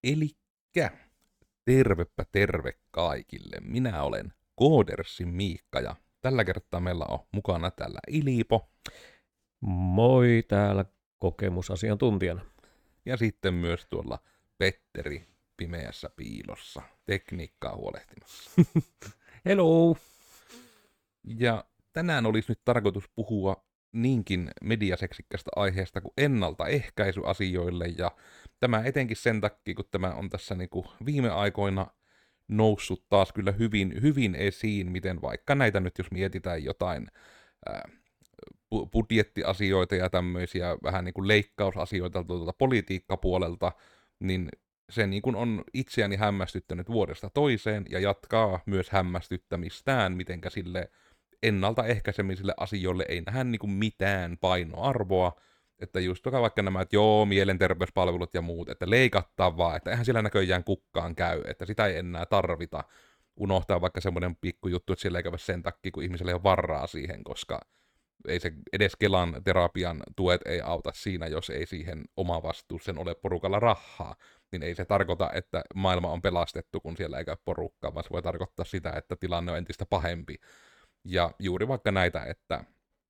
Elikkä, tervepä terve kaikille. Minä olen Koodersin Miikka ja tällä kertaa meillä on mukana täällä Ilipo. Moi täällä kokemusasiantuntijana. Ja sitten myös tuolla Petteri pimeässä piilossa tekniikkaa huolehtimassa. Hello! Ja tänään olisi nyt tarkoitus puhua niinkin mediaseksikkästä aiheesta kuin ennaltaehkäisyasioille, ja tämä etenkin sen takia, kun tämä on tässä niinku viime aikoina noussut taas kyllä hyvin esiin, miten vaikka näitä nyt, jos mietitään jotain budjettiasioita ja tämmöisiä vähän niin kuin leikkausasioita tuolta politiikkapuolelta, niin se niin kuin on itseäni hämmästyttänyt vuodesta toiseen ja jatkaa myös hämmästyttämistään, mitenkä sille ennaltaehkäisemisille asioille ei nähdä niin kuin mitään painoarvoa, että just vaikka nämä, että joo, mielenterveyspalvelut ja muut, että leikattaa vaan, että eihän sillä näköjään kukkaan käy, että sitä ei enää tarvita, unohtaa vaikka semmoinen pikkujuttu, että sillä ei käy sen takia, kun ihmisellä ei ole varaa siihen, koska ei se edes Kelan terapian tuet ei auta siinä, jos ei siihen omavastuussen ole porukalla rahaa, niin ei se tarkoita, että maailma on pelastettu, kun siellä ei käy porukkaa, vaan se voi tarkoittaa sitä, että tilanne on entistä pahempi. Ja juuri vaikka näitä, että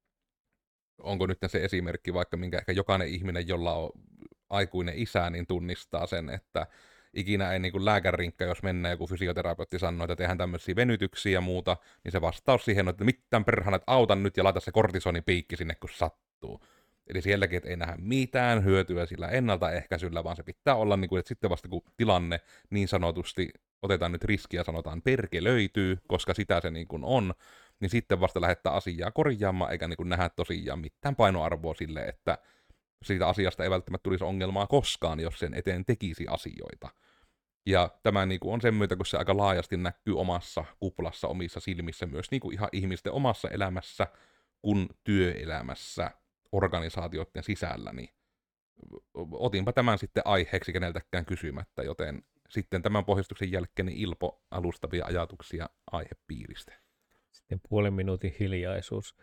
onko nyt se esimerkki vaikka, minkä ehkä jokainen ihminen, jolla on aikuinen isä, niin tunnistaa sen, että ikinä ei niin kuin lääkäririnkka, jos mennään joku fysioterapeutti sanoo, että tehdään tämmöisiä venytyksiä ja muuta, niin se vastaus siihen on, että mitään perhana, että autan nyt ja laita se kortisonipiikki sinne, kun sattuu. Eli sielläkin, että ei nähdä mitään hyötyä sillä ennaltaehkäisyllä, vaan se pitää olla, niin kuin, että sitten vasta kun tilanne niin sanotusti otetaan nyt riskiä ja sanotaan perkelöityy, koska sitä se niin kuin on, niin sitten vasta lähettää asiaa korjaamaan, eikä niin kuin nähdä tosiaan mitään painoarvoa sille, että siitä asiasta ei välttämättä tulisi ongelmaa koskaan, jos sen eteen tekisi asioita. Ja tämä niin kuin on sen myötä, kun se aika laajasti näkyy omassa kuplassa, omissa silmissä, myös niin kuin ihan ihmisten omassa elämässä, kun työelämässä, organisaatioiden sisällä, niin otinpa tämän sitten aiheeksi keneltäkään kysymättä, joten sitten tämän pohjustuksen jälkeen niin Ilpo alustavia ajatuksia aihepiiristä. Sitten puolen minuutin hiljaisuus.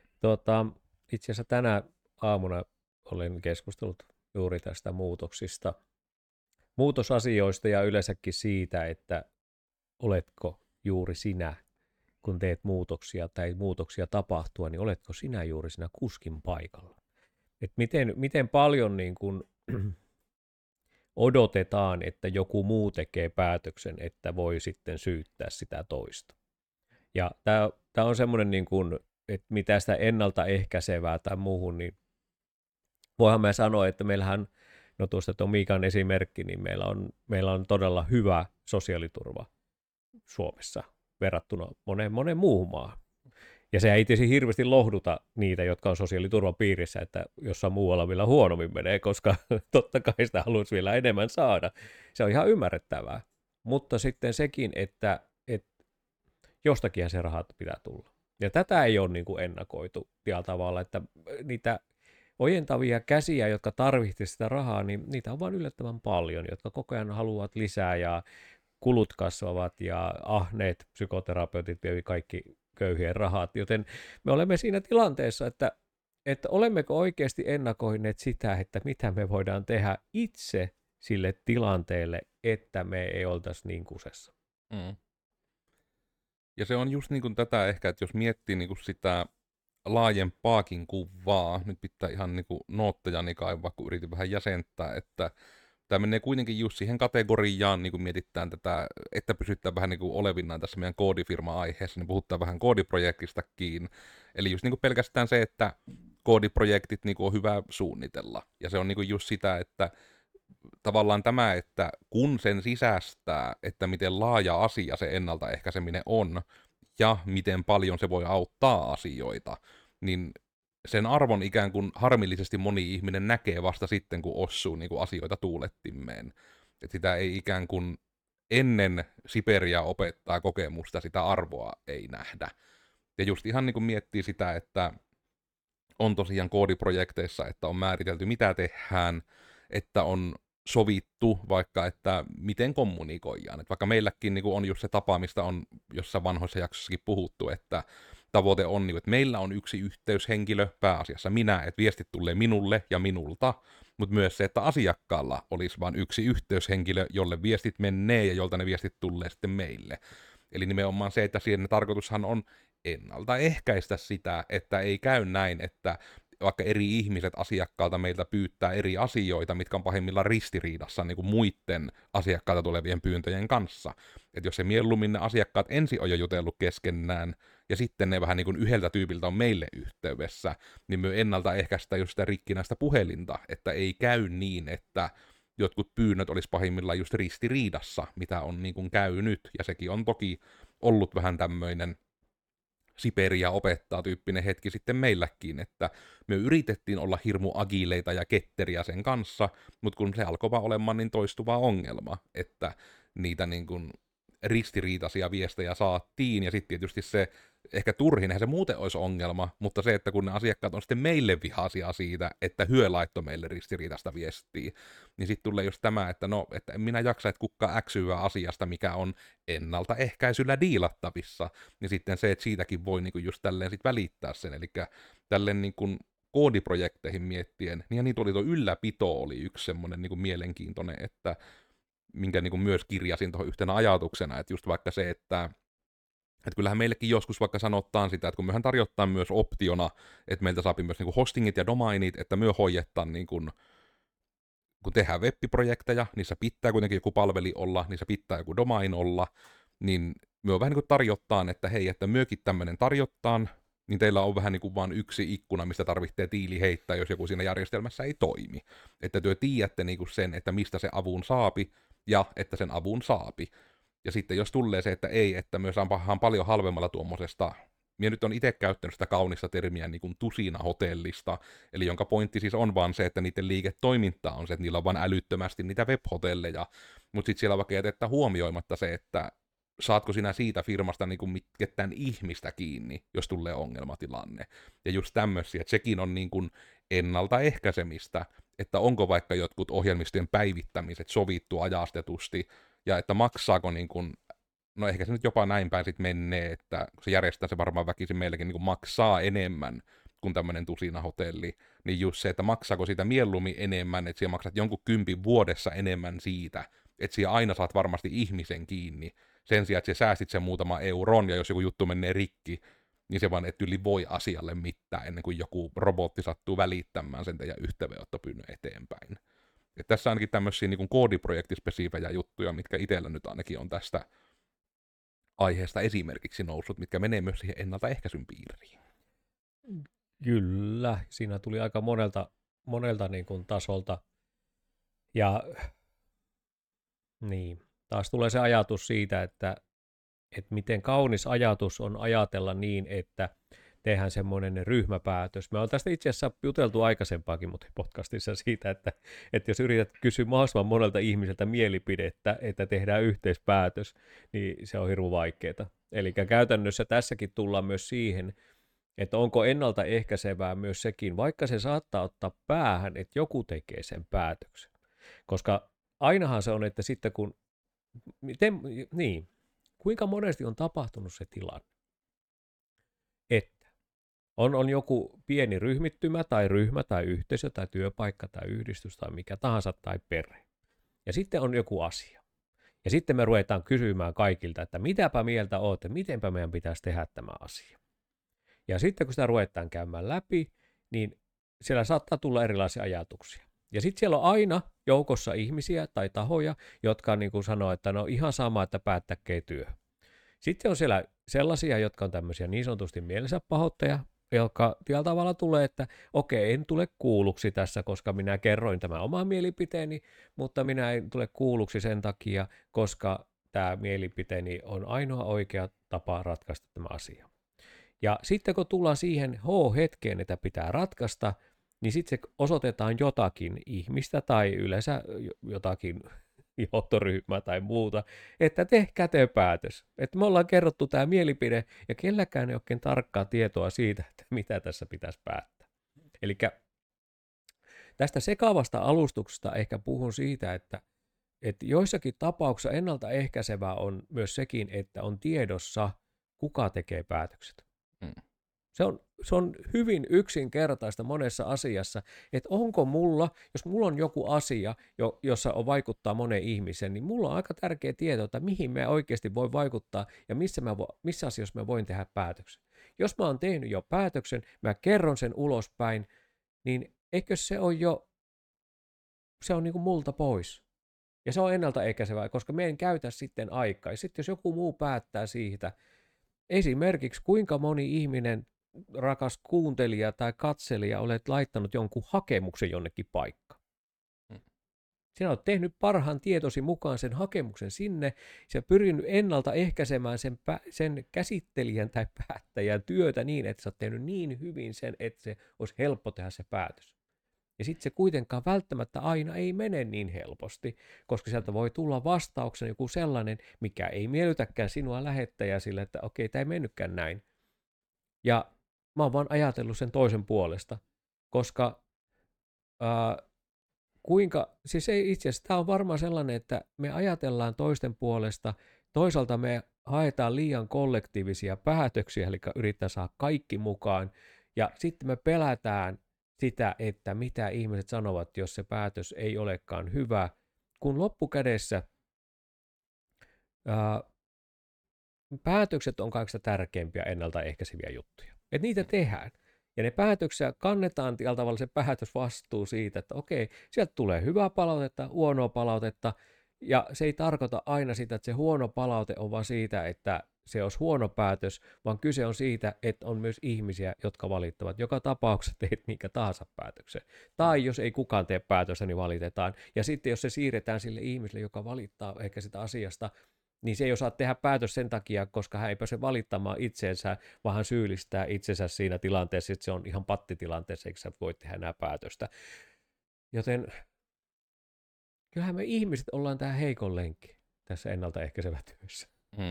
Itse asiassa tänä aamuna olen keskustellut juuri tästä muutosasioista ja yleensäkin siitä, että oletko juuri sinä, kun teet muutoksia tai muutoksia tapahtua, niin oletko sinä juuri siinä kuskin paikalla. Et miten paljon niin kun odotetaan, että joku muu tekee päätöksen, että voi sitten syyttää sitä toista. Ja tämä on semmoinen, niin kun, että mitä sitä ennaltaehkäisevää tai muuhun, niin voihan mä sanoa, että meillähän, no tuosta tuon Miikan esimerkki, niin meillä on todella hyvä sosiaaliturva Suomessa verrattuna moneen muuhun maahan. Ja se ei tietysti hirveästi lohduta niitä, jotka on sosiaaliturvan piirissä, että jossain muualla vielä huonommin menee, koska totta kai sitä haluaisi vielä enemmän saada. Se on ihan ymmärrettävää. Mutta sitten sekin, että jostakinhan se rahat pitää tulla. Ja tätä ei ole niin kuin ennakoitu tällä tavalla, että niitä ojentavia käsiä, jotka tarvitsisivat sitä rahaa, niin niitä on vain yllättävän paljon, jotka koko ajan haluavat lisää ja kulut kasvavat ja ahneet psykoterapeutit vievät kaikki köyhien rahat, joten me olemme siinä tilanteessa, että olemmeko oikeasti ennakoineet sitä, että mitä me voidaan tehdä itse sille tilanteelle, että me ei oltaisi niin kusessa. Mm. Ja se on just niin kuin tätä ehkä, että jos miettii niin kuin sitä laajempaakin kuvaa, nyt pitää ihan niin kuin noottejani kaivaa, kun yritin vähän jäsentää, että tämä menee kuitenkin just siihen kategoriaan, niin kuin mietitään tätä, että pysytään vähän niin kuin olevinnaan tässä meidän koodifirma-aiheessa, niin puhutaan vähän koodiprojektistakin. Eli just niin kuin pelkästään se, että koodiprojektit niin kuin on hyvä suunnitella. Ja se on niin kuin just sitä, että tavallaan tämä, että kun sen sisäistää, että miten laaja asia se ennaltaehkäiseminen on, ja miten paljon se voi auttaa asioita, niin sen arvon ikään kuin harmillisesti moni ihminen näkee vasta sitten, kun osuu niin kuin asioita tuulettimeen. Että sitä ei ikään kuin ennen Siperia opettaa kokemusta, sitä arvoa ei nähdä. Ja just ihan niin kuin miettii sitä, että on tosiaan koodiprojekteissa, että on määritelty mitä tehdään, että on sovittu vaikka, että miten kommunikoidaan. Että vaikka meilläkin niin kuin on just se tapa, mistä on jossain vanhoissa jaksossakin puhuttu, että tavoite on, niin, että meillä on yksi yhteyshenkilö, pääasiassa minä, että viestit tulee minulle ja minulta, mutta myös se, että asiakkaalla olisi vain yksi yhteyshenkilö, jolle viestit menee ja jolta ne viestit tulee sitten meille. Eli nimenomaan se, että siinä tarkoitushan on ennaltaehkäistä sitä, että ei käy näin, että vaikka eri ihmiset asiakkaalta meiltä pyytää eri asioita, mitkä on pahimmillaan ristiriidassa niin kuin muiden asiakkaalta tulevien pyyntöjen kanssa. Että jos se mieluummin ne asiakkaat ensin on jo jutellut keskenään, ja sitten ne vähän niin kuin yhdeltä tyypiltä on meille yhteydessä, niin me ennaltaehkäistä just sitä rikkinäistä puhelinta, että ei käy niin, että jotkut pyynnöt olisi pahimmillaan just ristiriidassa, mitä on niin kuin käynyt, ja sekin on toki ollut vähän tämmöinen Siperia opettaa -tyyppinen hetki sitten meilläkin, että me yritettiin olla hirmu agileita ja ketteriä sen kanssa, mutta kun se alkoi vaan olemaan niin toistuva ongelma, että niitä niin kuin ristiriitaisia viestejä saattiin, ja sitten tietysti se, ehkä turhin, eihän se muuten olisi ongelma, mutta se, että kun ne asiakkaat on sitten meille vihaisia siitä, että hyö laittoi meille ristiriitaista viestiä, niin sitten tulee just tämä, että no, että en minä jaksa, että kukaan äksyy asiasta, mikä on ennaltaehkäisyllä diilattavissa, niin sitten se, että siitäkin voi niinku just tälleen sit välittää sen, eli tälleen niinku koodiprojekteihin miettien, niin ja niitä oli tuo ylläpito oli yksi semmoinen niinku mielenkiintoinen, että minkä niin kuin myös kirjasin tuohon yhtenä ajatuksena, että just vaikka se, että kyllähän meillekin joskus vaikka sanotaan sitä, että kun mehän tarjottaa myös optiona, että meiltä saa myös niin kuin hostingit ja domainit, että myö hoijettaa niin kuin, kun tehdään web-projekteja, niissä pitää kuitenkin joku palveli olla, niissä pitää joku domain olla, niin myö vähän niin kuin tarjottaan, että hei, että myökin tämmöinen tarjottaan, niin teillä on vähän niin kuin vaan yksi ikkuna, mistä tarvitsee tiili heittää, jos joku siinä järjestelmässä ei toimi. Että työ tiedätte niin kuin sen, että mistä se avun saapi, ja että sen avun saapi. Ja sitten jos tulee se, että ei, että myös on paljon halvemmalla tuommoisesta, minä nyt on itse käyttänyt sitä kaunista termiä niin kuin tusina-hotellista, eli jonka pointti siis on vaan se, että niiden liiketoiminta on se, että niillä on vaan älyttömästi niitä web-hotelleja, mutta sitten siellä vaikka jätetään huomioimatta se, että saatko sinä siitä firmasta niin kuin ketään ihmistä kiinni, jos tulee ongelmatilanne. Ja just tämmöisiä, että sekin on niin kuin ennaltaehkäisemistä, että onko vaikka jotkut ohjelmistojen päivittämiset sovittu ajastetusti, ja että maksaako niin kuin, no ehkä se nyt jopa näin päin sitten menee, että se järjestää se varmaan väkisin meilläkin niin kuin maksaa enemmän kuin tämmöinen tusina-hotelli, niin just se, että maksaako siitä mieluummin enemmän, että siellä maksat jonkun 10 vuodessa enemmän siitä, että siellä aina saat varmasti ihmisen kiinni, sen sijaan, että sä säästit sen muutama euron, ja jos joku juttu menee rikki, niin se vaan et yli voi asialle mitään, ennen kuin joku robotti sattuu välittämään sen teidän yhteydenottopyynnön eteenpäin. Et tässä ainakin tämmöisiä niin koodiprojektispesiifejä juttuja, mitkä itsellä nyt ainakin on tästä aiheesta esimerkiksi noussut, mitkä menee myös siihen ennaltaehkäisyn piiriin. Kyllä, siinä tuli aika monelta niin kuin tasolta. Ja niin, taas tulee se ajatus siitä, että miten kaunis ajatus on ajatella niin, että tehdään semmoinen ryhmäpäätös. Me on tästä itse asiassa juteltu aikaisempaakin podcastissa siitä, että jos yrität kysyä mahdollisimman monelta ihmiseltä mielipidettä, että tehdään yhteispäätös, niin se on hirveän vaikeaa. Eli käytännössä tässäkin tullaan myös siihen, että onko ennaltaehkäisevää myös sekin, vaikka se saattaa ottaa päähän, että joku tekee sen päätöksen. Koska ainahan se on, että sitten kun, kuinka monesti on tapahtunut se tilanne, että on joku pieni ryhmittymä tai ryhmä tai yhteisö tai työpaikka tai yhdistys tai mikä tahansa tai perhe. Ja sitten on joku asia. Ja sitten me ruvetaan kysymään kaikilta, että mitäpä mieltä olette, mitenpä meidän pitäisi tehdä tämä asia. Ja sitten kun sitä ruvetaan käymään läpi, niin siellä saattaa tulla erilaisia ajatuksia. Ja sitten siellä on aina joukossa ihmisiä tai tahoja, jotka niin kuin sanoo, että no ihan sama, että päättäkää työ. Sitten on siellä sellaisia, jotka on tämmöisiä niin sanotusti mielensä pahoittajia, jotka tällä tavalla tulee, että okei, en tule kuulluksi tässä, koska minä kerroin tämän oman mielipiteeni, mutta minä en tule kuulluksi sen takia, koska tämä mielipiteeni on ainoa oikea tapa ratkaista tämä asia. Ja sitten kun tullaan siihen hetkeen, että pitää ratkaista, niin sitten se osoitetaan jotakin ihmistä tai yleensä jotakin johtoryhmää tai muuta, että tehkää te päätös. Että me ollaan kerrottu tämä mielipide ja kelläkään ei oikein tarkkaa tietoa siitä, että mitä tässä pitäisi päättää. Eli tästä sekavasta alustuksesta ehkä puhun siitä, että joissakin tapauksissa ennaltaehkäisevää on myös sekin, että on tiedossa, kuka tekee päätökset. Mm. Se on hyvin yksinkertaista monessa asiassa, että onko mulla, jos mulla on joku asia, jossa on vaikuttaa moneen ihmiseen, niin mulla on aika tärkeä tieto, että mihin mä oikeasti voi vaikuttaa ja missä asioissa mä voin tehdä päätöksen. Jos mä oon tehnyt jo päätöksen, mä kerron sen ulospäin, niin eikö se on niin kuin multa pois. Ja se on ennaltaehkäisevää, koska me en käytä sitten aikaa. Ja sitten jos joku muu päättää siitä, esimerkiksi kuinka moni ihminen, rakas kuuntelija tai katselija, olet laittanut jonkun hakemuksen jonnekin paikkaan. Sinä olet tehnyt parhaan tietosi mukaan sen hakemuksen sinne, ja pyrinyt ennaltaehkäisemään sen käsittelijän tai päättäjän työtä niin, että sä oot tehnyt niin hyvin sen, että se olisi helppo tehdä se päätös. Ja sitten se kuitenkaan välttämättä aina ei mene niin helposti, koska sieltä voi tulla vastauksen joku sellainen, mikä ei miellytäkään sinua lähettäjää sille, että okei, tämä ei mennytkään näin. Ja mä oon vaan ajatellut sen toisen puolesta, koska siis ei itse asiassa, tämä on varmaan sellainen, että me ajatellaan toisten puolesta, toisaalta me haetaan liian kollektiivisia päätöksiä, eli yritetään saada kaikki mukaan, ja sitten me pelätään sitä, että mitä ihmiset sanovat, jos se päätös ei olekaan hyvä, kun loppukädessä päätökset on kaikista tärkeimpiä ennaltaehkäiseviä juttuja. Että niitä tehdään. Ja ne päätöksiä kannetaan tällä tavalla se päätösvastuu siitä, että okei, sieltä tulee hyvää palautetta, huonoa palautetta, ja se ei tarkoita aina sitä, että se huono palaute on vaan siitä, että se olisi huono päätös, vaan kyse on siitä, että on myös ihmisiä, jotka valittavat. Joka tapauksessa teet minkä tahansa päätöksen. Tai jos ei kukaan tee päätöstä, niin valitetaan. Ja sitten jos se siirretään sille ihmiselle, joka valittaa ehkä sitä asiasta, niin se ei osaa tehdä päätös sen takia, koska hän ei pääse valittamaan itseensä, vaan hän syyllistää itsensä siinä tilanteessa, että se on ihan pattitilanteessa, eikä sä voi tehdä enää päätöstä. Joten kyllähän me ihmiset ollaan tämä heikon lenkki tässä ennaltaehkäisevätyössä.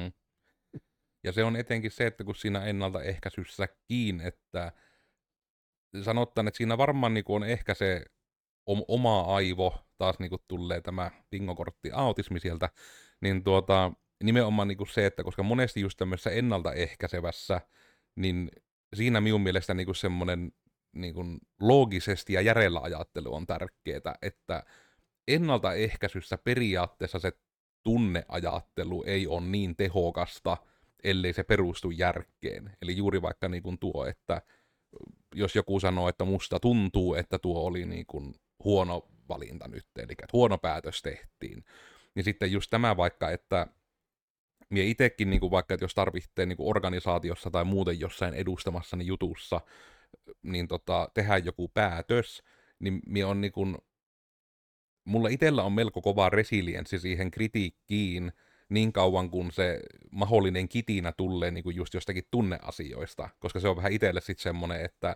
Ja se on etenkin se, että kun siinä ennaltaehkäisyssäkin, että sanotaan, että siinä varmaan niin on ehkä se oma aivo, taas niin tulee tämä bingokortti autismi sieltä, niin nimenomaan niin se, että koska monesti just tämmöisessä ennaltaehkäisevässä, niin siinä minun mielestä niin semmoinen niin loogisesti ja järjellä ajattelu on tärkeää, että ennaltaehkäisyssä periaatteessa se tunneajattelu ei ole niin tehokasta, ellei se perustu järkeen. Eli juuri vaikka niin kuin tuo, että jos joku sanoo, että musta tuntuu, että tuo oli niin kuin huono valinta nyt, eli että huono päätös tehtiin, niin sitten just tämä vaikka, että minä itsekin niin kuin vaikka, että jos tarvitsee niin kuin organisaatiossa tai muuten jossain edustamassani jutussa, niin tehdä joku päätös, niin minä on niin kuin, mulla itsellä on melko kova resilienssi siihen kritiikkiin, niin kauan kun se mahdollinen kitinä tulee niin kuin just jostakin tunneasioista, koska se on vähän itselle sitten semmoinen, että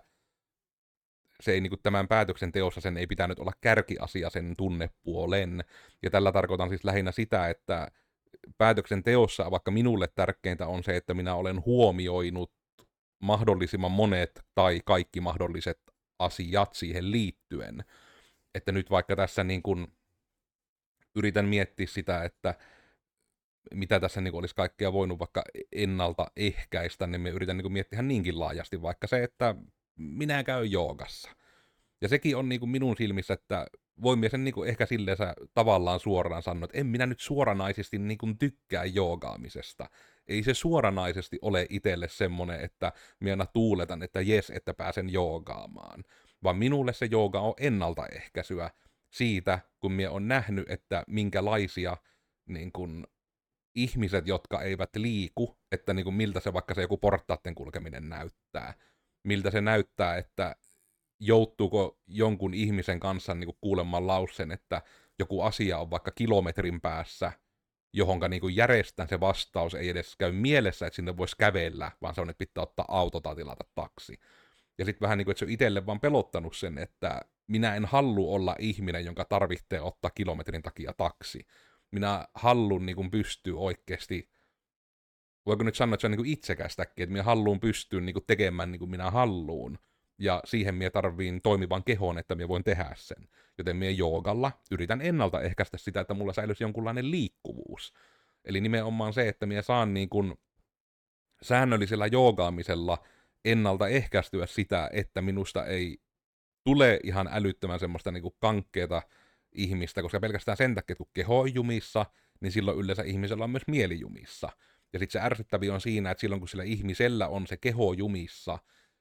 se ei niin kuin tämän päätöksen teossa sen ei pitänyt olla kärkiasia sen tunnepuolen, ja tällä tarkoitan siis lähinnä sitä, että päätöksen teossa vaikka minulle tärkeintä on se, että minä olen huomioinut mahdollisimman monet tai kaikki mahdolliset asiat siihen liittyen, että nyt vaikka tässä niin kuin yritän miettiä sitä, että mitä tässä niin olisi kaikkea voinut vaikka ennaltaehkäistä, niin me yritän niin miettiä niinkin laajasti, vaikka se, että minä käyn joogassa. Ja sekin on niin kuin minun silmissä, että voin sen niin kuin ehkä silleen tavallaan suoraan sanoa, että en minä nyt suoranaisesti niin kuin tykkää joogaamisesta. Ei se suoranaisesti ole itselle semmoinen, että minä aina tuuletan, että jes, että pääsen joogaamaan. Vaan minulle se jooga on ennaltaehkäisyä siitä, kun minä olen nähnyt, että minkälaisia niin kuin ihmiset, jotka eivät liiku, että niin kuin miltä se vaikka se joku portaiden kulkeminen näyttää. Miltä se näyttää, että joutuuko jonkun ihmisen kanssa niin kuin kuulemaan lauseen, että joku asia on vaikka kilometrin päässä, johonka niin kuin järjestään se vastaus ei edes käy mielessä, että sinne voisi kävellä, vaan se on, että pitää ottaa auto tai tilata taksi. Ja sitten vähän niin kuin, että se on itselle vaan pelottanut sen, että minä en halua olla ihminen, jonka tarvitsee ottaa kilometrin takia taksi. Minä haluan niin kuin pystyä oikeasti, voiko nyt sanoa, että se on niin kuin itsekästäkin, että minä haluan pystyä niin kuin tekemään niin kuin minä haluan. Ja siihen minä tarviin toimivan kehon, että minä voin tehdä sen. Joten minä joogalla yritän ennaltaehkäistä sitä, että mulla säilyisi jonkunlainen liikkuvuus. Eli nimenomaan se, että minä saan niin kuin säännöllisellä joogaamisella ennaltaehkäistyä sitä, että minusta ei tule ihan älyttömän semmoista niinku kankkeeta ihmistä, koska pelkästään sen takia, kun keho on jumissa, niin silloin yleensä ihmisellä on myös mieli jumissa. Ja sitten se ärsyttävi on siinä, että silloin kun sillä ihmisellä on se keho jumissa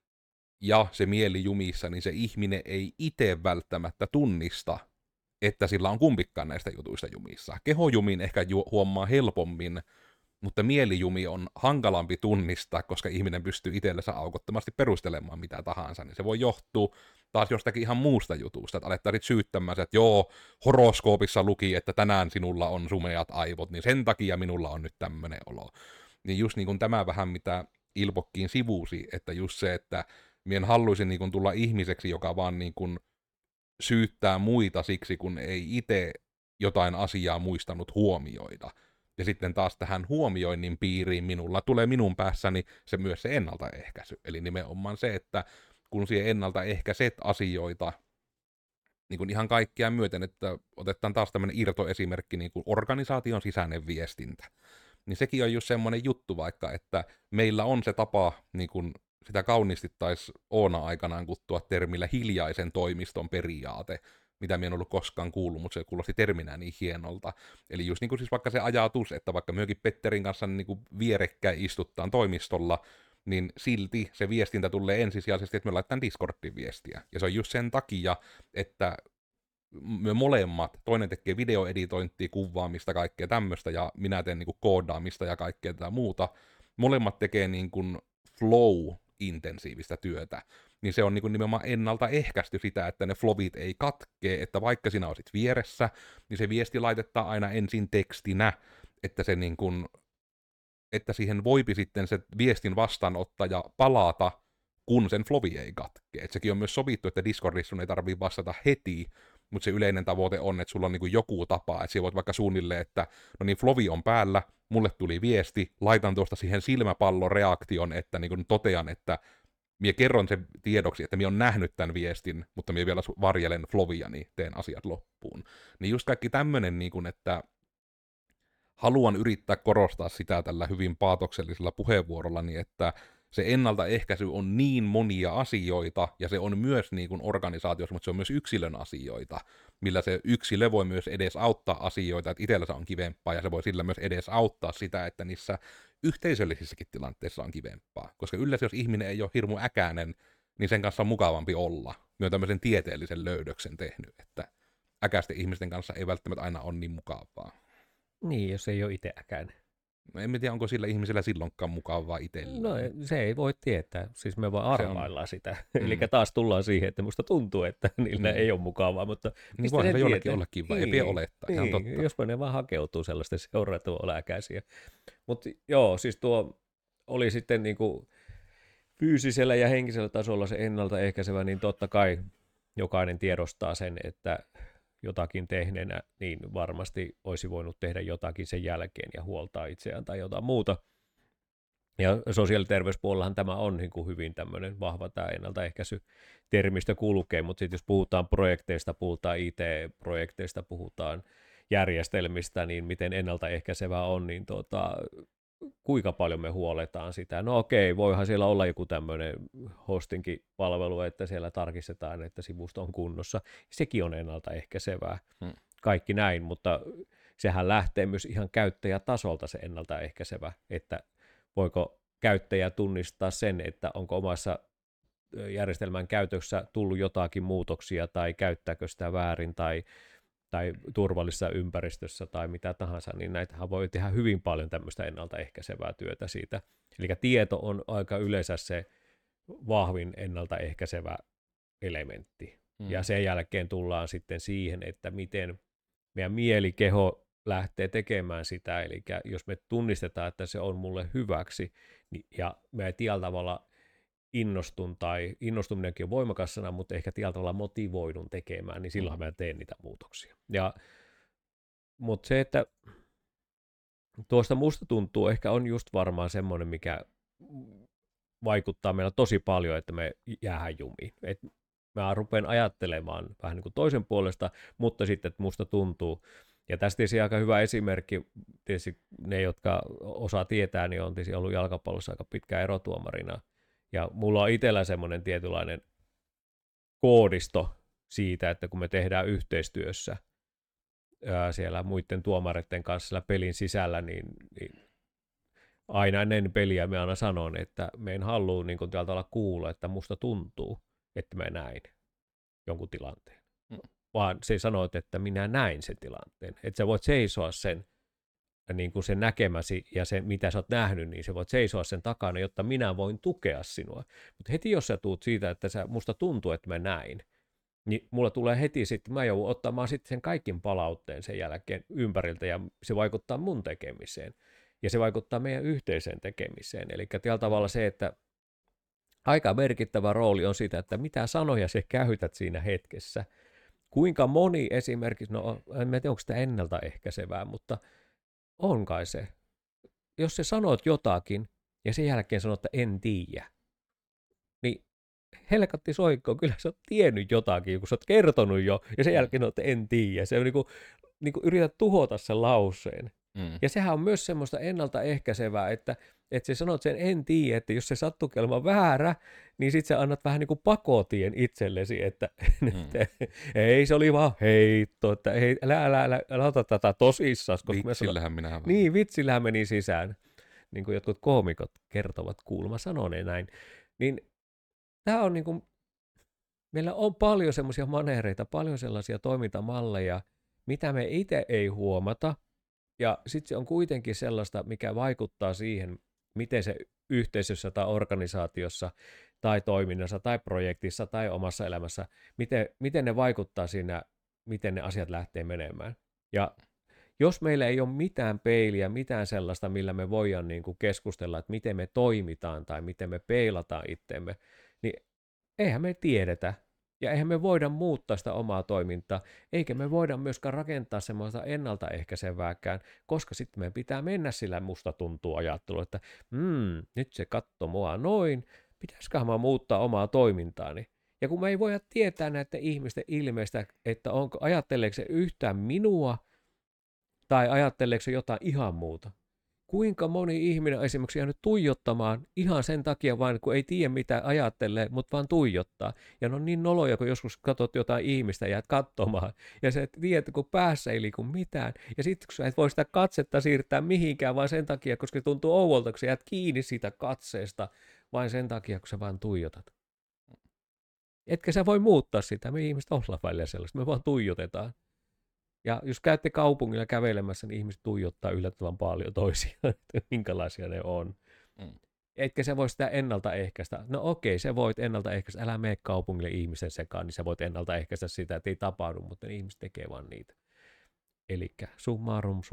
ja se mieli jumissa, niin se ihminen ei itse välttämättä tunnista, että sillä on kumpikaan näistä jutuista jumissa. Kehojumin ehkä huomaa helpommin, mutta mielijumi on hankalampi tunnistaa, koska ihminen pystyy itsellensä aukottomasti perustelemaan mitä tahansa, niin se voi johtua taas jostakin ihan muusta jutusta, että alettaisit syyttämään, että joo, horoskoopissa luki, että tänään sinulla on sumeat aivot, niin sen takia minulla on nyt tämmöinen olo. Niin just niin kuin tämä vähän, mitä Ilpokkiin sivusi, että just se, että mien haluaisin niin kuin tulla ihmiseksi, joka vaan niin kuin syyttää muita siksi, kun ei itse jotain asiaa muistanut huomioida. Ja sitten taas tähän huomioinnin piiriin minulla tulee minun päässäni se myös se ennaltaehkäisy. Eli nimenomaan se, että kun siihen ennaltaehkäiset asioita niin kuin ihan kaikkea myöten, että otetaan taas tämmöinen irtoesimerkki, niin kuin organisaation sisäinen viestintä. Niin sekin on just semmoinen juttu vaikka, että meillä on se tapa, niin kuin sitä kauniisti taisi Oona aikanaan kuttua termillä hiljaisen toimiston periaate, mitä minä en ollut koskaan kuullut, mutta se kuulosti terminä niin hienolta. Eli just niin kuin siis vaikka se ajatus, että vaikka myöskin Petterin kanssa niin kuin vierekkäin istuttaan toimistolla, niin silti se viestintä tulee ensisijaisesti, että me laitetaan Discordin viestiä. Ja se on just sen takia, että me molemmat, toinen tekee videoeditointia, kuvaamista, kaikkea tämmöistä, ja minä teen niin kuin koodaamista ja kaikkea tätä muuta. Molemmat tekee niin kuin flow-intensiivistä työtä. Niin se on niin kuin nimenomaan ennaltaehkäisty sitä, että ne flowit ei katkee, että vaikka sinä olisit vieressä, niin se viesti laitetaan aina ensin tekstinä, että se niin kuin, että siihen voipi sitten se viestin vastaanottaja palata, kun sen flowi ei katkee. Et sekin on myös sovittu, että Discordissa sun ei tarvitse vastata heti, mutta se yleinen tavoite on, että sulla on niin joku tapa, että sä voit vaikka suunnilleen, että no niin, flowi on päällä, mulle tuli viesti, laitan tuosta siihen silmäpallon reaktion, että niin totean, että minä kerron sen tiedoksi, että minä olen nähnyt tämän viestin, mutta minä vielä varjelen flowia, niin teen asiat loppuun. Niin just kaikki tämmöinen, niin että haluan yrittää korostaa sitä tällä hyvin paatoksellisella puheenvuorollani, että se ennaltaehkäisy on niin monia asioita, ja se on myös niin kuin organisaatiossa, mutta se on myös yksilön asioita, millä se yksilö voi myös edes auttaa asioita, että itsellä se on kivempaa, ja se voi sillä myös edes auttaa sitä, että niissä yhteisöllisissäkin tilanteissa on kivempaa. Koska yleensä jos ihminen ei ole hirmu äkäinen, niin sen kanssa on mukavampi olla. Minä olen tämmöisen tieteellisen löydöksen tehnyt, että äkäisten ihmisten kanssa ei välttämättä aina ole niin mukavaa. Niin, jos ei ole itse äkäinen. No en tiedä, onko sillä ihmisellä silloinkaan mukavaa itselleen. No se ei voi tietää, siis me vaan arvaillaan sitä. Eli taas tullaan siihen, että musta tuntuu, että niillä ei ole mukavaa, mutta niin voihan se jollekin olla kiva, ei pidä olettaa, ihan totta. Jospa ne vaan hakeutuu sellaisten seuraan, että voi olla äkäisiä. Mutta joo, siis tuo oli sitten niinku fyysisellä ja henkisellä tasolla se ennaltaehkäisevä, niin totta kai jokainen tiedostaa sen, että jotakin tehneenä, niin varmasti olisi voinut tehdä jotakin sen jälkeen ja huoltaa itseään tai jotain muuta. Ja sosiaali- ja terveyspuolellahan tämä on niin kuin hyvin tämmöinen vahva tämä ennaltaehkäisy-termistö kulkee, mutta sitten jos puhutaan projekteista, puhutaan IT-projekteista, puhutaan järjestelmistä, niin miten ennaltaehkäisevää on, niin kuinka paljon me huoletaan sitä. No okei, voihan siellä olla joku tämmöinen hostinkin-palvelu, että siellä tarkistetaan, että sivusto on kunnossa. Sekin on ennaltaehkäisevää. Kaikki näin, mutta sehän lähtee myös ihan käyttäjätasolta se ennaltaehkäisevä, että voiko käyttäjä tunnistaa sen, että onko omassa järjestelmän käytössä tullut jotakin muutoksia tai käyttääkö sitä väärin tai turvallisessa ympäristössä tai mitä tahansa, niin näitähän voi tehdä hyvin paljon tämmöistä ennaltaehkäisevää työtä siitä. Eli tieto on aika yleensä se vahvin ennaltaehkäisevä elementti. Ja sen jälkeen tullaan sitten siihen, että miten meidän mieli-keho lähtee tekemään sitä, eli jos me tunnistetaan, että se on mulle hyväksi, niin, ja me tietyllä tavalla innostun, tai innostuminenkin on voimakas sana, mutta ehkä tietyllä tavalla motivoidun tekemään, niin silloin mä teen niitä muutoksia. Mutta se, että tuosta musta tuntuu, ehkä on just varmaan semmoinen, mikä vaikuttaa meillä tosi paljon, että me jäähän jumiin. Et mä rupean ajattelemaan vähän niin kuin toisen puolesta, mutta sitten, että musta tuntuu, ja tästä tietysti aika hyvä esimerkki, tietysti ne, jotka osaa tietää, niin on tietysti ollut jalkapallossa aika pitkä erotuomarina, Ja mulla on itsellä semmoinen tietynlainen koodisto siitä, että kun me tehdään yhteistyössä siellä muiden tuomareiden kanssa siellä pelin sisällä, niin aina ennen peliä me aina sanon, että me en halua niin täältä olla kuulla, että musta tuntuu, että mä näin jonkun tilanteen. Vaan se sanoit, että minä näin sen tilanteen. Että sä voit seisoa sen, niin kuin sen näkemäsi ja se, mitä sä oot nähnyt, niin sä voit seisoa sen takana, jotta minä voin tukea sinua. Mutta heti jos sä tuut siitä, että musta tuntuu, että mä näin, niin mulla tulee heti sitten, mä joudun ottamaan sitten sen kaikin palautteen sen jälkeen ympäriltä, ja se vaikuttaa mun tekemiseen. Ja se vaikuttaa meidän yhteiseen tekemiseen. Eli tällä tavalla se, että aika merkittävä rooli on sitä, että mitä sanoja sä käytät siinä hetkessä. Kuinka moni esimerkiksi, no en tiedä onko sitä ennaltaehkäisevää, mutta on kai se. Jos sä sanot jotakin ja sen jälkeen sanot, että en tiedä, niin helkatti soikko, kyllä sä oot tiennyt jotakin, kun sä oot kertonut jo, ja sen jälkeen sanot, että en tiedä. Se on niin kuin yrität tuhota sen lauseen. Ja sehän on myös semmoista ennaltaehkäisevää, että sä sanot sen en tiedä, että jos se sattuukin olemaan väärä, niin sit sä annat vähän niin kuin pakotien itsellesi, että ei se oli vaan heitto, että ei, älä ota tätä tosissaan. Vitsillähän minä vaan. Niin, vitsillähän meni sisään, niin kuin jotkut koomikot kertovat kuulemma sanoneen näin. Niin tämä on niin kuin, meillä on paljon semmoisia maneereita, paljon sellaisia toimintamalleja, mitä me itse ei huomata, ja sitten se on kuitenkin sellaista, mikä vaikuttaa siihen, miten se yhteisössä tai organisaatiossa tai toiminnassa tai projektissa tai omassa elämässä, miten ne vaikuttaa siinä, miten ne asiat lähtee menemään. Ja jos meillä ei ole mitään peiliä, mitään sellaista, millä me voidaan niin kuin keskustella, että miten me toimitaan tai miten me peilataan itseemme, niin eihän me tiedetä. Ja eihän me voida muuttaa sitä omaa toimintaa, eikä me voida myöskään rakentaa semmoista ennaltaehkäisevääkään, koska sitten meidän pitää mennä sillä musta tuntuu ajattelua, että nyt se katto mua noin, pitäisiköhän mä muuttaa omaa toimintaani. Ja kun me ei voida tietää näiden ihmisten ilmeistä, että ajatteleeko se yhtään minua, tai ajatteleeko se jotain ihan muuta. Kuinka moni ihminen on esimerkiksi jäänyt tuijottamaan ihan sen takia vain, kun ei tiedä mitä ajattelee, mutta vaan tuijottaa. Ja ne on niin noloja, kun joskus katsot jotain ihmistä ja jäät katsomaan. Ja sä et tiedä, kun päässä ei liiku mitään. Ja sitten kun sä et voi sitä katsetta siirtää mihinkään vain sen takia, koska se tuntuu ouvolta, kun sä jäät kiinni siitä katseesta vain sen takia, kun sä vaan tuijotat. Etkä sä voi muuttaa sitä. Me ihmiset ollaan välillä sellaista. Me vaan tuijotetaan. Ja jos käytte kaupungilla kävelemässä, niin ihmiset tuijottaa yllättävän paljon toisiaan, että minkälaisia ne on. Etkä sä voi sitä ennaltaehkäistä. No okei, sä voit ennaltaehkäistä. Älä mene kaupungille ihmisen sekaan, niin sä voit ennaltaehkäistä sitä, että ei tapahdu, mutta ne ihmiset tekee vaan niitä. Elikkä summarum.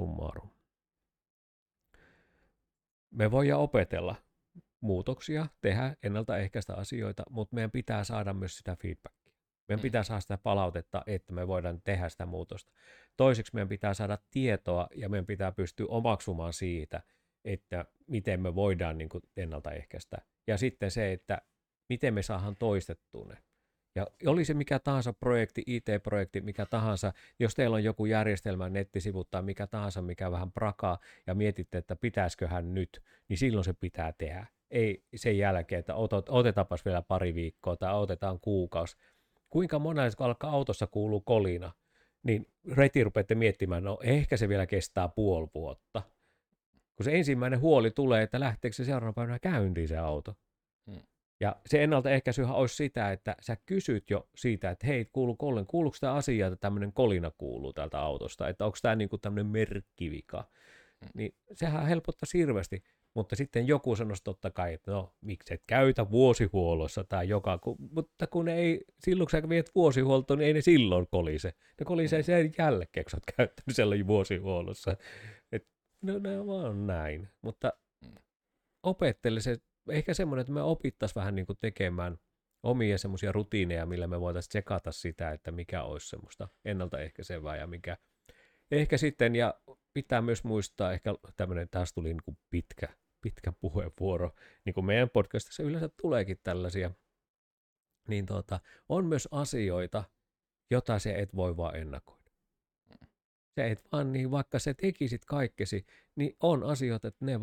Me voidaan opetella muutoksia, tehdä ennaltaehkäistä asioita, mutta meidän pitää saada myös sitä feedbackia. Meidän pitää saada sitä palautetta, että me voidaan tehdä sitä muutosta. Toiseksi meidän pitää saada tietoa ja meidän pitää pystyä omaksumaan siitä, että miten me voidaan niin kuin ennaltaehkäistä. Ja sitten se, että miten me saadaan toistettua ne. Ja oli se mikä tahansa projekti, IT-projekti, mikä tahansa, jos teillä on joku järjestelmä, nettisivut tai mikä tahansa, mikä vähän prakaa ja mietitte, että pitäisiköhän nyt, niin silloin se pitää tehdä. Ei sen jälkeen, että otetaanpas vielä pari viikkoa tai otetaan kuukausi. Kuinka monelle, kun alkaa autossa kuuluu kolina, niin reti rupeatte miettimään, no ehkä se vielä kestää puoli vuotta. Kun se ensimmäinen huoli tulee, että lähteekö se seuraavana päivänä käyntiin se auto. Ja se ennaltaehkäisyhän olisi sitä, että sä kysyt jo siitä, että hei, kuuluuko tämä asia, että tämmöinen kolina kuuluu täältä autosta, että onko tämä niinku tämmöinen merkkivika. Niin sehän helpottaa hirveästi. Mutta sitten joku sanoisi totta kai, että no, miksi et käytä vuosihuollossa tai mutta kun ei, silloin kun sä viet vuosihuoltoon, niin ei ne silloin kolise. Ne kolisee sen jälkeen, kun sä oot käyttänyt sellainen vuosihuollossa. No ne vaan näin, mutta opettele se, ehkä semmoinen, että me opittaisiin vähän niin kuin tekemään omia semmoisia rutiineja, millä me voitaisiin tsekata sitä, että mikä olisi semmoista ennaltaehkäisevää ja mikä ehkä sitten, ja pitää myös muistaa, ehkä tämmöinen, taas tuli niin kuin pitkä puheenvuoro, niin kuin meidän podcastissa yleensä tuleekin tällaisia, niin on myös asioita, jota se et voi vaan ennakoida. Se et vaan, niin vaikka sä tekisit kaikkesi, niin on asioita, että ne vaan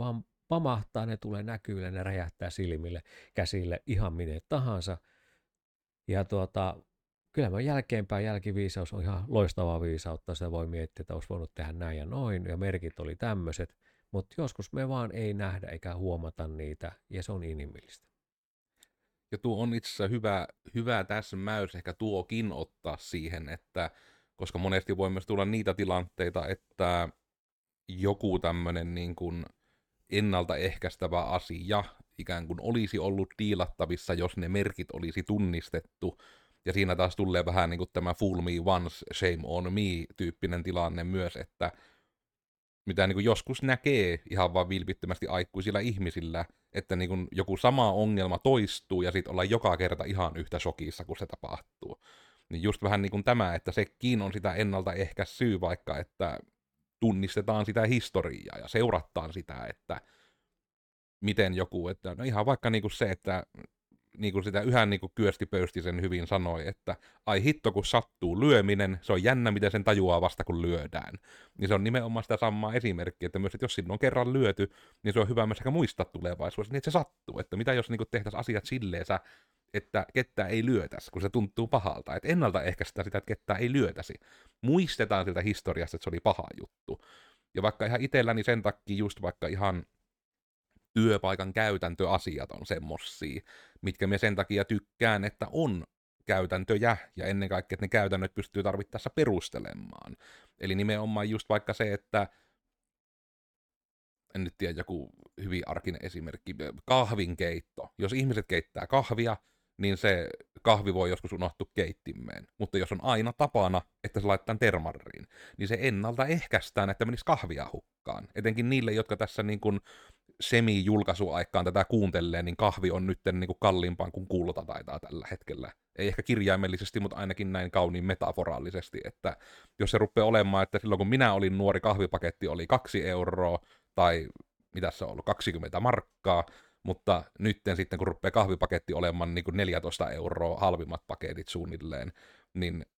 pamahtaa, ne tulee näkyville, ne räjähtää silmille, käsille, ihan minne tahansa. Ja kyllä mä jälkeenpäin jälkiviisaus on ihan loistavaa viisautta, sitä voi miettiä, että olisi voinut tehdä näin ja noin, ja merkit oli tämmöiset, mutta joskus me vaan ei nähdä eikä huomata niitä, ja se on inhimillistä. Ja tuo on itse asiassa hyvä tässä myös ehkä tuokin ottaa siihen, että koska monesti voi myös tulla niitä tilanteita, että joku tämmöinen niin kuin ennaltaehkäistävä asia ikään kuin olisi ollut diilattavissa, jos ne merkit olisi tunnistettu. Ja siinä taas tulee vähän niin kuin tämä fool me once, shame on me-tyyppinen tilanne myös, että mitä niin kuin joskus näkee ihan vaan vilpittömästi aikuisilla ihmisillä, että niin kuin joku sama ongelma toistuu ja sitten ollaan joka kerta ihan yhtä shokissa, kun se tapahtuu. Niin just vähän niin kuin tämä, että sekin on sitä ennaltaehkäisyä, vaikka että tunnistetaan sitä historiaa ja seurataan sitä, että miten joku, että no ihan vaikka niin kuin se, että niin kuin sitä yhä niin kuin Kyösti Pöystisen hyvin sanoi, että ai hitto kun sattuu lyöminen, se on jännä miten sen tajuaa vasta kun lyödään. Niin se on nimenomaan sitä samaa esimerkkiä, että myös että jos sinun on kerran lyöty, niin se on hyvä myös ehkä muistaa tulevaisuudessa, niin että se sattuu, että mitä jos niin kuin tehtäisiin asiat silleensä, että ketään ei lyötäisi, kun se tuntuu pahalta, että ennaltaehkäistään sitä, että ketään ei lyötäisi. Muistetaan siltä historiasta, että se oli paha juttu. Ja vaikka ihan itselläni sen takia just vaikka ihan työpaikan käytäntöasiat on semmosia, mitkä me sen takia tykkään, että on käytäntöjä, ja ennen kaikkea, että ne käytännöt pystyy tarvittaessa perustelemaan. Eli nimenomaan just vaikka se, että en nyt tiedä, joku hyvin arkinen esimerkki, kahvinkeitto. Jos ihmiset keittää kahvia, niin se kahvi voi joskus unohtua keittimeen. Mutta jos on aina tapana, että se laitetaan termariin, niin se ennaltaehkäistään, että menisi kahvia hukkaan. Etenkin niille, jotka tässä niin kuin semi-julkaisuaikaan tätä kuuntelee, niin kahvi on nyt niin kuin kalliimpaan kuin kulta taitaa tällä hetkellä. Ei ehkä kirjaimellisesti, mutta ainakin näin kauniin metaforaalisesti, että jos se rupeaa olemaan, että silloin kun minä olin nuori, kahvipaketti oli 2 euroa, tai mitä se on ollut, 20 markkaa, mutta nytten sitten kun rupeaa kahvipaketti olemaan niin kuin 14 euroa halvimmat paketit suunnilleen, niin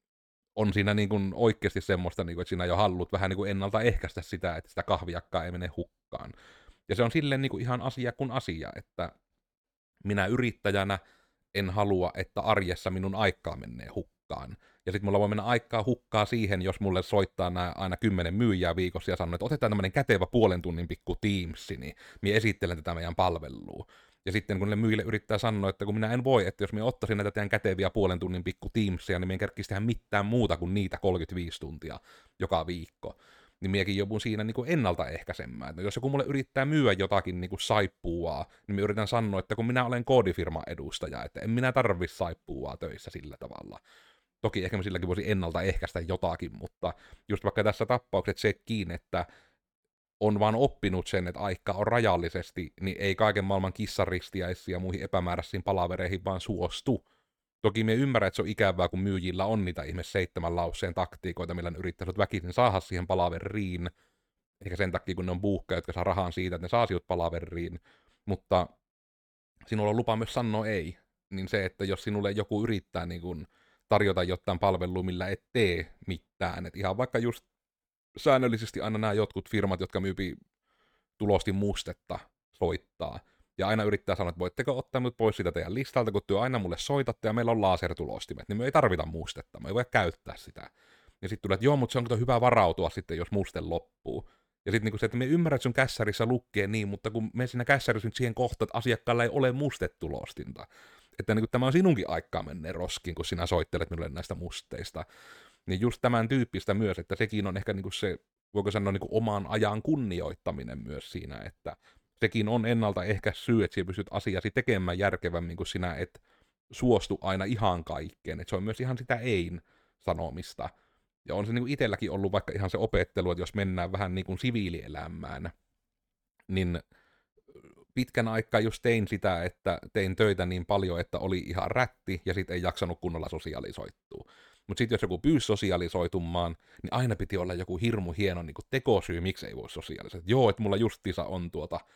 on siinä niin kuin oikeasti semmoista, niin kuin, että siinä jo hallut vähän niin kuin ennaltaehkäistä sitä, että sitä kahviakkaa ei mene hukkaan. Ja se on silleen niin kuin ihan asia kuin asia, että minä yrittäjänä en halua, että arjessa minun aikaa menee hukkaan. Ja sitten mulla voi mennä aikaa hukkaa siihen, jos mulle soittaa nämä aina 10 myyjää viikossa ja sanoo, että otetaan tämmöinen kätevä 0,5 tunnin pikku Teamsi, niin minä esittelen tätä meidän palvelua. Ja sitten kun ne myyjille yrittää sanoa, että kun minä en voi, että jos minä ottaisin näitä teidän käteviä 0,5 tunnin pikku Teamsia, niin minä en kerkkisi tehdä mitään muuta kuin niitä 35 tuntia joka viikko. Niin miekin joudun siinä niin kuin ennaltaehkäisemään. Että jos joku mulle yrittää myyä jotakin niin kuin saippuaa, niin mä yritän sanoa, että kun minä olen koodifirman edustaja, että en minä tarvi saippuaa töissä sillä tavalla. Toki ehkä mä silläkin voisi ennaltaehkäistä jotakin, mutta just vaikka tässä tapauksessa sekin, että on vaan oppinut sen, että aika on rajallisesti, niin ei kaiken maailman kissaristiäisiin ja muihin epämääräisiin palavereihin vaan suostu. Toki me ymmärrän, että se on ikävää, kun myyjillä on niitä ihme 7 lauseen taktiikoita, millä ne yrittävät väkisin saada siihen palaveriin. Eikä sen takia, kun ne on buukkeja, jotka saa rahan siitä, että ne saa sinut palaveriin. Mutta sinulla on lupa myös sanoa ei. Niin se, että jos sinulle joku yrittää niin kun tarjota jotain palvelua, millä et tee mitään. Et ihan vaikka just säännöllisesti aina nämä jotkut firmat, jotka myypi tulostin mustetta, soittaa. Ja aina yrittää sanoa, että voitteko ottaa minut pois siitä teidän listalta, kun työ aina mulle soitatte ja meillä on lasertulostimet, niin me ei tarvita mustetta, me ei voi käyttää sitä. Ja sitten tulee, että joo, mutta se on hyvä varautua sitten, jos muste loppuu. Ja sitten niinku se, että me ymmärrät, että sun kässärissä lukee niin, mutta kun me siinä kässärissä nyt siihen kohtaan, että asiakkaalla ei ole mustetulostinta. Että niinku tämä on sinunkin aikaa mennä roskiin, kun sinä soittelet minulle näistä musteista. Niin just tämän tyyppistä myös, että sekin on ehkä niinku se, voiko sanoa niinku oman ajan kunnioittaminen myös siinä, että sekin on ennaltaehkäisy, että sinä pystyt asiasi tekemään järkevämmin, kun sinä et suostu aina ihan kaikkeen. Että se on myös ihan sitä ein sanomista. Ja on se niin itselläkin ollut vaikka ihan se opettelu, että jos mennään vähän niin kuin siviilielämään, niin pitkän aikaa just tein sitä, että tein töitä niin paljon, että oli ihan rätti, ja sitten ei jaksanut kunnolla sosialisoittua. Mutta sitten jos joku pyysi sosialisoitumaan, niin aina piti olla joku hirmu hieno niin kuin tekosyy, miksi ei voi sosialisoida. Joo, että mulla justiinsa on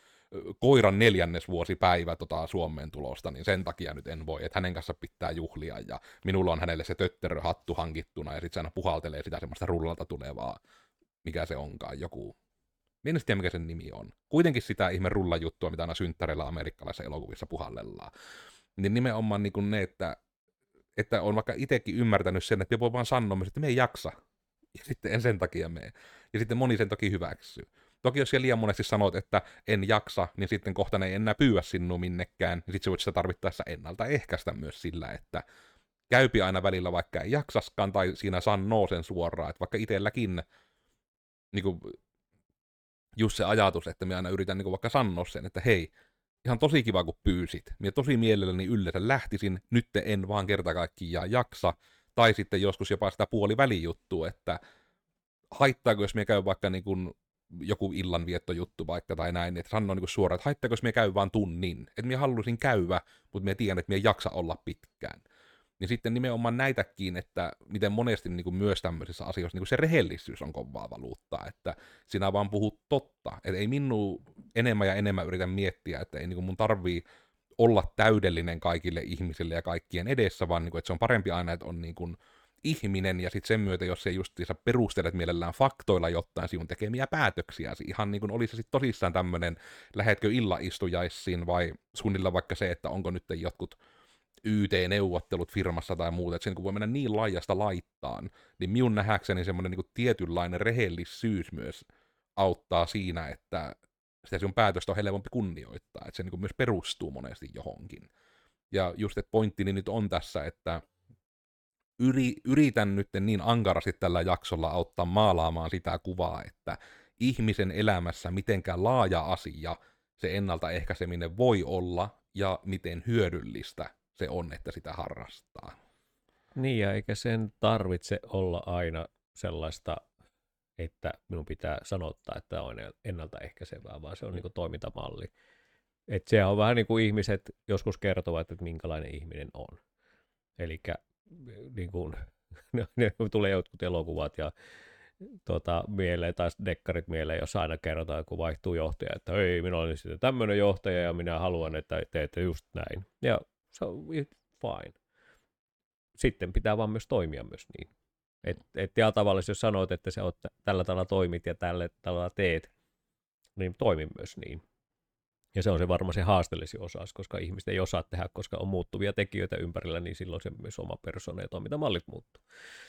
koiran 4. vuosipäivä Suomeen tulosta, niin sen takia nyt en voi, että hänen kanssa pitää juhlia, ja minulla on hänelle se tötteröhattu hankittuna, ja sitten se aina puhaltelee sitä semmoista rullalta tulevaa, mikä se onkaan, joku Mä en tiedä, mikä sen nimi on. Kuitenkin sitä ihme rullajuttua, mitä aina synttäreillä amerikkalaisissa elokuvissa puhallellaan. Niin nimenomaan niin kuin ne, että on vaikka itsekin ymmärtänyt sen, että me voi vaan sanoa, että me ei jaksa. Ja sitten en sen takia mene. Ja sitten moni sen toki hyväksyy. Toki jos siellä liian monesti sanot, että en jaksa, niin sitten kohta ne ei enää pyydä sinua minnekään, niin sitten sä voit sitä tarvittaessa ennaltaehkäistä myös sillä, että käypi aina välillä, vaikka ei jaksaskaan, tai siinä sanoo sen suoraan, että vaikka itselläkin niin kuin, just se ajatus, että minä aina yritän niin kuin vaikka sanoa sen, että hei, ihan tosi kiva kun pyysit, minä tosi mielelläni yleensä lähtisin, nyt en vaan kerta kaikkiaan jaksa, tai sitten joskus jopa sitä puolivälijuttua, että haittaako jos minä käyn vaikka niin kuin joku illanviettojuttu vaikka tai näin, että sanoo niin kuin suoraan, että haittaako jos minä käyn vaan tunnin, että minä haluaisin käydä, mutta minä tiedän, että minä jaksa olla pitkään. Niin sitten nimenomaan näitäkin, että miten monesti niin kuin myös tämmöisissä asioissa niin kuin se rehellisyys on kovaa valuuttaa, että sinä vaan puhut totta, että ei minun enemmän ja enemmän yritä miettiä, että ei niin kuin mun tarvii olla täydellinen kaikille ihmisille ja kaikkien edessä, vaan niin kuin, että se on parempi aina, että on niin kuin ihminen, ja sitten sen myötä, jos se justiinsa perustelet mielellään faktoilla jotain sinun tekemiä päätöksiä, ihan niin kuin olisi se sitten tosissaan tämmöinen, lähetkö illaistujaisiin, vai suunnilleen vaikka se, että onko nyt jotkut YT-neuvottelut firmassa tai muuta, että sen kun voi mennä niin laajasta laittaan, niin minun nähdäkseni semmoinen niin tietynlainen rehellisyys myös auttaa siinä, että sitä sinun päätöstä on helpompi kunnioittaa, että se niin myös perustuu monesti johonkin. Ja just, että pointtini nyt on tässä, että yritän nyt niin ankarasti tällä jaksolla auttaa maalaamaan sitä kuvaa, että ihmisen elämässä mitenkään laaja asia se ennaltaehkäiseminen voi olla, ja miten hyödyllistä se on, että sitä harrastaa. Niin, ja eikä sen tarvitse olla aina sellaista, että minun pitää sanottaa, että on ennaltaehkäisevää, vaan se on niin kuin toimintamalli. Että se on vähän niin kuin ihmiset joskus kertovat, että minkälainen ihminen on. Eli niin kuin, ne tulee jotkut elokuvat ja mieleen, tai dekkarit mieleen, jos aina kerrotaan, kun vaihtuu johtaja, että hei, minä olen sitten tämmöinen johtaja ja minä haluan, että teette just näin. Ja se on fine. Sitten pitää vaan myös toimia myös niin. Ja tavallisesti jos sanot, että sä tällä tavalla toimit ja tällä tavalla teet, niin toimi myös niin. Ja se on se varmaan se haasteellisin osaus, koska ihmiset ei osaa tehdä, koska on muuttuvia tekijöitä ympärillä, niin silloin se myös oma persona ja toimintamallit muuttuu.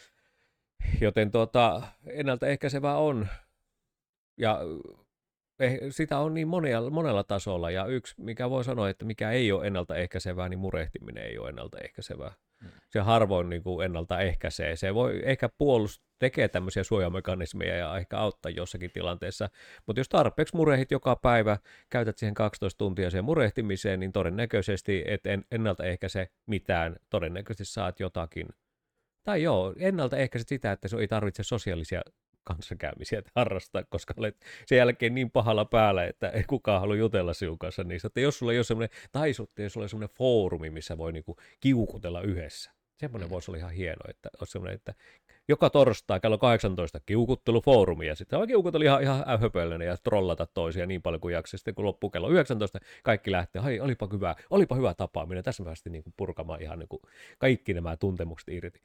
Joten ennaltaehkäisevää on, ja sitä on niin monella tasolla, ja yksi, mikä voi sanoa, että mikä ei ole ennaltaehkäisevää, niin murehtiminen ei ole ennaltaehkäisevää. Se harvoin niin kuin ennaltaehkäisee. Se voi ehkä tekee tämmöisiä suojamekanismeja ja ehkä auttaa jossakin tilanteessa, mutta jos tarpeeksi murehit joka päivä, käytät siihen 12 tuntia siihen murehtimiseen, niin todennäköisesti et ennaltaehkäise mitään, todennäköisesti saat jotakin. Tai joo, ennaltaehkäiset sitä, että sinun ei tarvitse sosiaalisia kanssakäymisiä harrastaa, koska olet sen jälkeen niin pahalla päällä, että ei kukaan halua jutella sinun kanssa niistä. Että jos sulla ei ole semmoinen, tai jos sulla on semmoinen foorumi, missä voi niinku kiukutella yhdessä. Semmoinen voisi olla ihan hieno, että olisi semmoinen, että joka torstai kello 18 kiukuttelufoorumi, ja sitten kiukutella ihan höpöllinen ja trollata toisia niin paljon kuin jaksaa. Sitten kun loppuu kello 19, kaikki lähtee, hei, olipa hyvä tapaaminen, tässä päästiin niinku purkamaan ihan niinku kaikki nämä tuntemukset irti.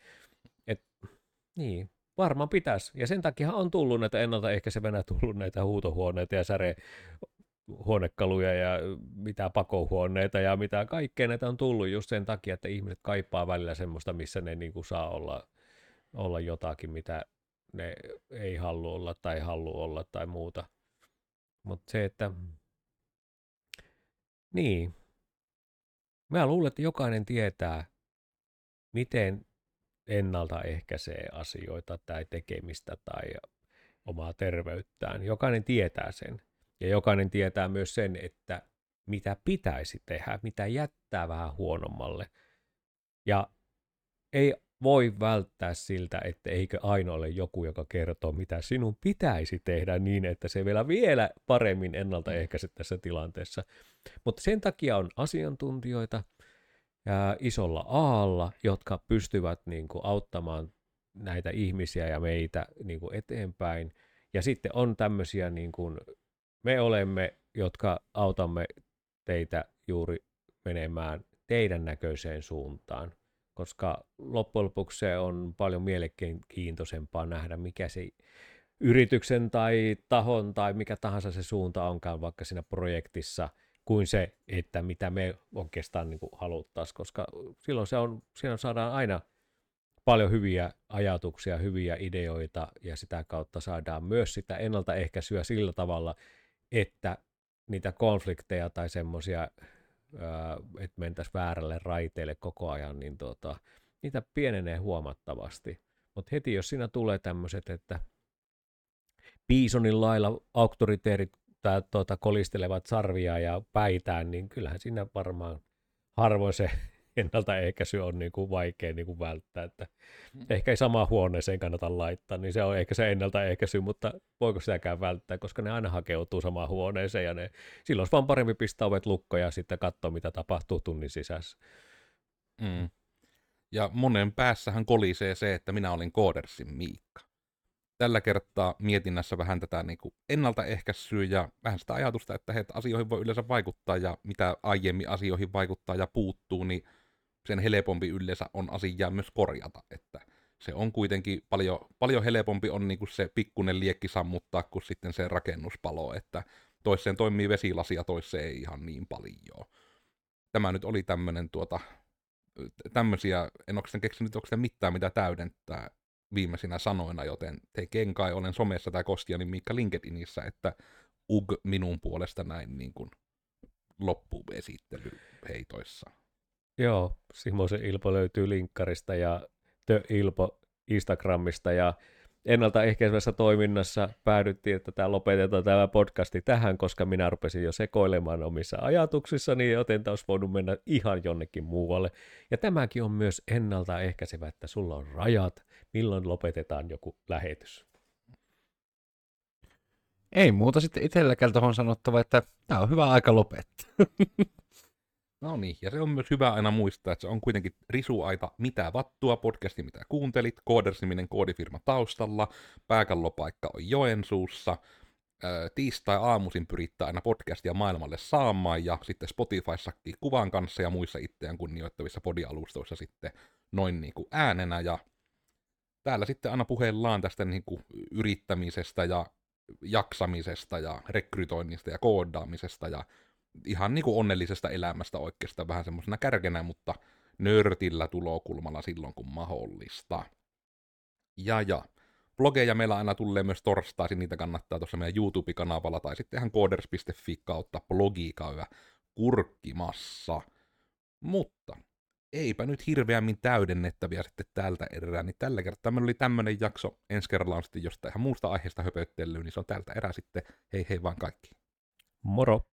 Niin. Varmaan pitäisi. Ja sen takia on tullut näitä ennaltaehkäisevänä tullut näitä huutohuoneita ja särehuonekaluja ja mitä pakohuoneita ja mitä kaikkea näitä on tullut just sen takia, että ihmiset kaipaa välillä semmoista, missä ne niin kuin saa olla jotakin, mitä ne ei halua olla tai muuta. Mutta se, että niin. Mä luulen, että jokainen tietää, miten ennaltaehkäisee asioita tai tekemistä tai omaa terveyttään. Jokainen tietää sen. Ja jokainen tietää myös sen, että mitä pitäisi tehdä, mitä jättää vähän huonommalle. Ja ei voi välttää siltä, että eikö aina ole joku, joka kertoo, mitä sinun pitäisi tehdä niin, että se vielä paremmin ennaltaehkäiset tässä tilanteessa. Mutta sen takia on asiantuntijoita, isolla aalla, jotka pystyvät niin kuin auttamaan näitä ihmisiä ja meitä niin kuin eteenpäin. Ja sitten on tämmöisiä, niin kuin me olemme, jotka autamme teitä juuri menemään teidän näköiseen suuntaan, koska loppujen lopuksi se on paljon mielenkiintoisempaa nähdä, mikä se yrityksen tai tahon tai mikä tahansa se suunta onkaan vaikka siinä projektissa, kuin se, että mitä me oikeastaan niin kuin haluttaisiin, koska silloin siinä saadaan aina paljon hyviä ajatuksia, hyviä ideoita, ja sitä kautta saadaan myös sitä ennaltaehkäisyä sillä tavalla, että niitä konflikteja tai semmoisia, että mentäisiin väärälle raiteelle koko ajan, niin niitä pienenee huomattavasti. Mutta heti jos siinä tulee tämmöiset, että Bisonin lailla auktoriteerit kolistelevat sarvia ja päitään, niin kyllähän siinä varmaan harvoin se ennaltaehkäisy on niin kuin vaikea niin kuin välttää, että ehkä ei samaan huoneeseen kannata laittaa, niin se on ehkä se ennaltaehkäisy, mutta voiko sitäkään välttää, koska ne aina hakeutuu samaan huoneeseen ja silloin olisi vaan parempi pistää ovet lukkoon ja sitten katsoa, mitä tapahtuu tunnin sisässä. Ja monen päässähän kolisee se, että minä olin Koodersin Miikka. Tällä kertaa mietinnässä vähän tätä niin kuin ennaltaehkäisyä ja vähän sitä ajatusta, että asioihin voi yleensä vaikuttaa ja mitä aiemmin asioihin vaikuttaa ja puuttuu, niin sen helpompi yleensä on asiaa myös korjata. Että se on kuitenkin paljon helpompi on niin kuin se pikkuinen liekki sammuttaa kuin sitten se rakennuspalo, että toiseen toimii vesilasi ja toiseen ei ihan niin paljon. Tämä nyt oli tämmöisiä, en oikeastaan keksinyt mitään mitä täydentää viimeisinä sanoina, joten tekeen kai olen somessa tai Kostianin Miikka LinkedInissä, että minun puolesta näin niin kuin loppuesittely heitoissa. Joo, Simosen Ilpo löytyy linkkarista ja The Ilpo Instagramista ja ennaltaehkäisevässä toiminnassa päädyttiin, että lopetetaan tämä podcasti tähän, koska minä rupesin jo sekoilemaan omissa ajatuksissani, joten tämä olisi voinut mennä ihan jonnekin muualle. Ja tämäkin on myös ennaltaehkäisevä, että sulla on rajat, milloin lopetetaan joku lähetys. Ei muuta sitten itselläkään tuohon sanottava, että tämä on hyvä aika lopettaa. No niin, ja se on myös hyvä aina muistaa, että se on kuitenkin risuaita Mitä vattua podcasti, mitä kuuntelit, Kooders-niminen koodifirma taustalla, pääkallopaikka on Joensuussa, tiistai-aamuisin pyrittää aina podcastia maailmalle saamaan, ja sitten Spotifyssakin kuvan kanssa ja muissa itseään kunnioittavissa podialustoissa sitten noin niin kuin äänenä, ja täällä sitten aina puheellaan tästä niin kuin yrittämisestä ja jaksamisesta ja rekrytoinnista ja koodaamisesta ja ihan niin kuin onnellisesta elämästä oikeastaan vähän semmoisena kärkenä, mutta nörtillä tulokulmalla silloin kun mahdollista. Ja. Blogeja meillä aina tulee myös torstaisin, niitä kannattaa tuossa meidän YouTube-kanavalla tai sitten ihan kooders.fi kautta blogi käydä kurkkimassa. Mutta eipä nyt hirveämmin täydennettäviä sitten tältä erää, niin tällä kertaa meillä oli tämmönen jakso. Ensi kerralla on sitten jostain ihan muusta aiheesta höpöttelyä, niin se on tältä erää sitten. Hei hei vaan kaikki. Moro!